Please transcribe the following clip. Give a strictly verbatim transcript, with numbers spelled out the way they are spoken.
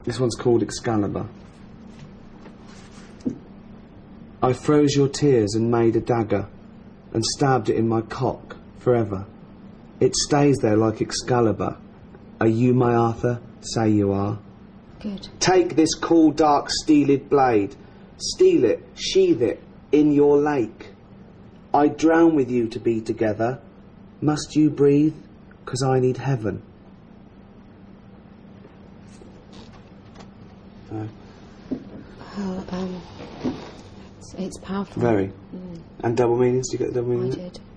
This one's called Excalibur. I froze your tears and made a dagger and stabbed it in my cock forever. It stays there like Excalibur. Are you my Arthur? Say you are. Good. Take this cool dark steeled blade, steal it, sheathe it in your lake. I drown with you to be together. Must you breathe? 'Cause I need heaven. Uh, Well, um, it's, it's powerful. very. Mm. And double meanings? Do you get the double I meaning? did.